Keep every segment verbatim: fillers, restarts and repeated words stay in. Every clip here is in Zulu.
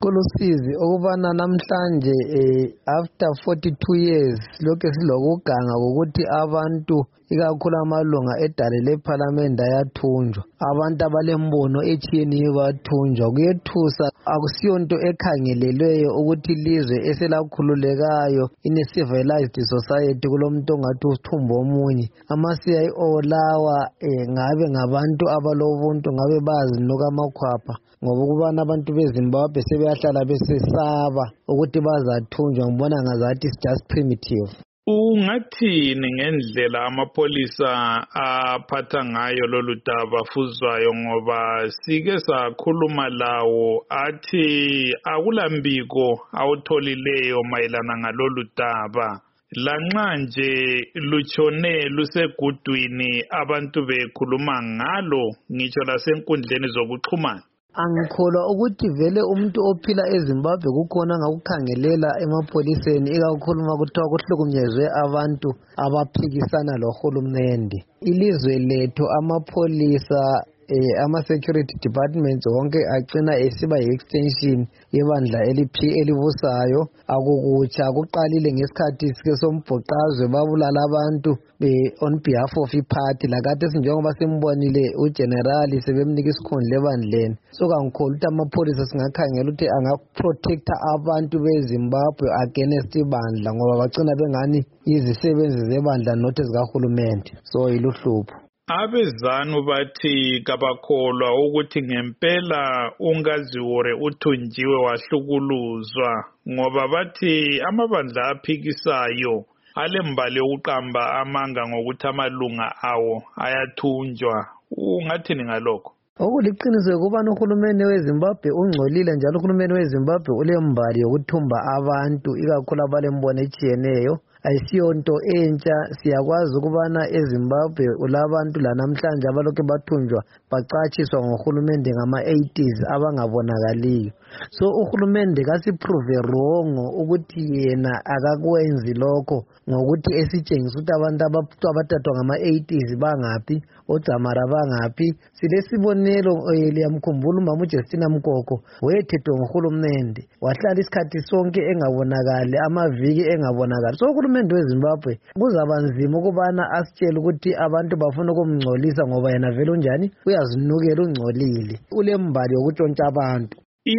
Kulusizi ukubana namhlanje eh, after forty-two years lokho silokuganga ukuthi abantu ikakhulu amalunga edale lephalamende ayathunjwa, abantu abalembono etshiyeneyo bayathunjwa. Kuyethusa, akusiyonto ekhangelelweyo ukuthi ilizwe eselakhululekayo in a civilized society kulomuntu ongathi uthumba omunye. Ama-C I O lawa eh, ngabe ngabantu abalobuntu, ngabe bazinuka amakhwapha, ngoba ukubana abantu beZimbabwe sebeyahlala besesaba ukuthi bazathunjwa. Ngibona ngazathi it's just primitive. Ungathini ngendlela amapholisa aphatha ngayo lolu daba fuzwayo, ngoba sike sakhuluma lawo athi akulambiko awutholileyo mayelana ngalolu daba, lanxa nje lutshone lusegudwini abantu bekhuluma ngalo ngitsho lasenkundleni zokuxhumana? Angikholwa ukuthi vele umuntu ophila eZimbabwe kukhona ngakukhangelela emapholiseni, ikakhulu uma kuthiwa kuhlukunyezwe abantu abaphikisana lohulumende. Ilizwe lethu amapholisa eh, ama-security departments wonke agcina esiba yi-extension yebandla elibusayo. Akukutsha kuqalile ngesikhathi sike sombhoqazwe babulala abantu on behalf of iphathi, lakade sinjengoba simbonile ugenerali sebemnika isikhundla ebandleni. So kangikholwa ukuthi amapholisa singakhangela ukuthi angaprotecta abantu beZimbabwe against ibandla, ngoba bagcina bengani izisebenzi zebandla not ezikahulumende. So iluhlupho. Abezanu bathi kabakholwa ukuthi ngempela uNgaziwore uthunjiwe wahlukuluzwa, ngoba bathi amabandla aphikisayo alembali yokuqamba amanga ngokuthi amalunga awo ayathunjwa. Ungathini ngalokho? Okuliqiniso ukubana uhulumeni weZimbabwe ungcolile, njalo uhulumeni weZimbabwe ulembali yokuthumba abantu, ikakhulu abalembono etshiyeneyo. Ayisiyonto entsha, siyakwazi ukubana eZimbabwe ulabantu lanamhlanje abalokhu bathunjwa bacatshiswa ngohulumende ngama-eighties abangabonakaliyo. So uhulumende kasiprove wrong ukuthi yena akakwenzi lokho, ngokuthi esitshengisa ukuthi abantu abathathwa ngama-eighties bangaphi, oDzamara bangaphi. Silesibonelo, liyamkhumbula umama uJustina Mkoko wayethethwe nguhulumende, wahlala isikhathi sonke engabonakali, amaviki engabonakali. So uhulumende weZimbabwe kuzaba nzima ukubana asitshele ukuthi abantu bafuna ukumngcolisa ngoba yena vele unjani, uyazinukela, ungcolile, ulembali yokutshontsha abantu.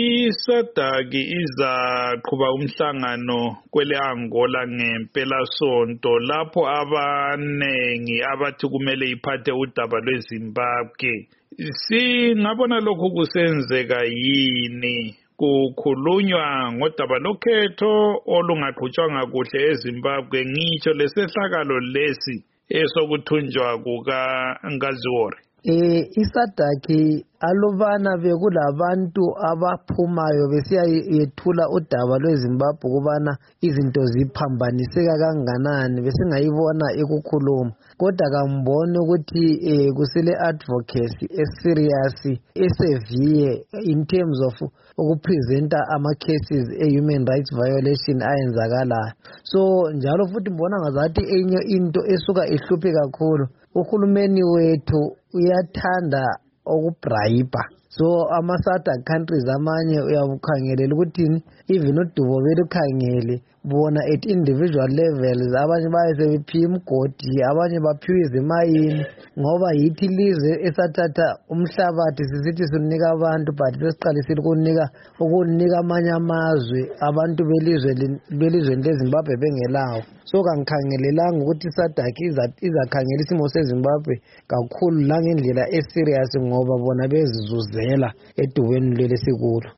I-SADC izaqhuba umhlangano kwele Angola ngempelasonto, lapho abanengi abathi kumele iphathe udaba lweZimbabwe. Singabona lokhu kusenzeka yini? Kukhulunywa ngodaba lokhetho olungaqhutshwanga kuhle eZimbabwe, ngitsho lesehlakalo lesi esokuthunjwa kukaNgaziwore. Eh iSADC alubana bekulabantu abaphumayo besiyayethula udaba lweZimbabwe kubana izinto ziphambaniseka kanganani, besingayibona ekukhuluma. Kodwa kambone ukuthi eh kusele advocacy eserious esevere in terms of ukupresenta ama cases e human rights violation ayenzakalayo. So njalo futhi mbona ngazathi enye into esuka ehluphe kakhulu, uhulumeni wethu uyathanda ukubribe. So ama-SADC countries amanye uyakukhangelela ukuthi even uDubo belukhangele bona at individual levels, abanye bayesebephiwa imgodi, abanye baphiwa izimayini, ngoba yithi lizwe esathatha umhlabathi sisithi sinika abantu but sesiqalisile ukunika ukunika amanye amazwe abantu belizwe belizwe leZimbabwe bengelawo. So kangikhangelelanga ukuthi iSADC izakhangela isimo seZimbabwe kakhulu langendlela eserious, ngoba bona bezizuzela edubeni leli sikulo.